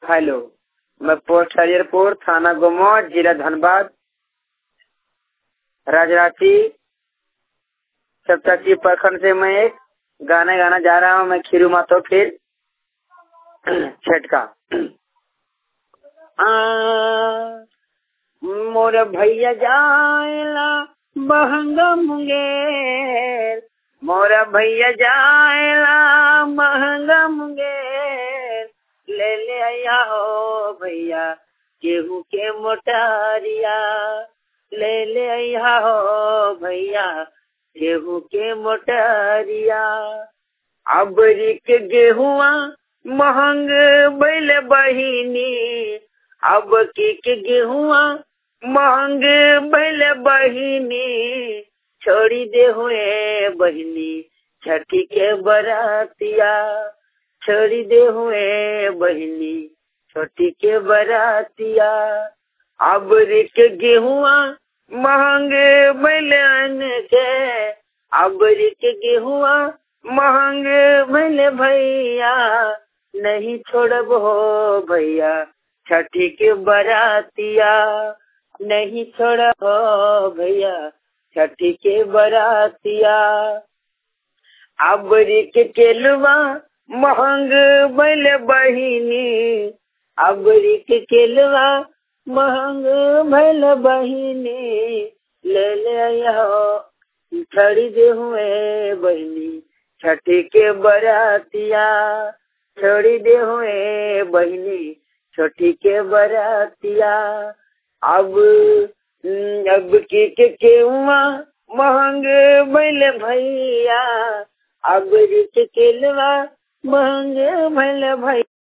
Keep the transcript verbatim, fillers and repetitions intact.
Hello, मैं post Hariharpur, थाना गोमो, जिला धनबाद, राजराची सप्तची प्रखंड से मैं एक गाना गाना जा रहा हूँ। मैं खीरू मातो फिर छठ का। मोर भैया जाएला बहंगा मुंगेर, मोरा भैया जाएला महंगा मुंगेर, ले ले आया हो भैया गेहूं के मोटारिया, ले ले आया हो भैया गेहूं के मोटारिया। अबरी के गेहुआ महंग बैल बहिनी, अब की के गेहुआ महंग बैल बहिनी, छोड़ी दे हुए बहिनी छठी के बरातिया, छोड़ी दे हुए बहिनी छोटी के बरातिया। अब रिक गेहुआ महंग बैलन के, अब रिक गेहुआ महंग बैल भैया, नहीं छोड़ब हो भैया छठी के बरातिया, नहीं छोड़ब हो भैया छठी के बरातिया। अब रिक केलवा महंग बैल बहिनी, अब रिक केलवा महंग बैल बहिनी, ले ले आया छड़ी दे हुए बहिनी छठी के बरातिया, छोड़ी दे हुए बहिनी छोटी के बरातिया। अब अब की के केहुआ महंग बैल भैया, अब रिक केलवा महंग बैल भैया।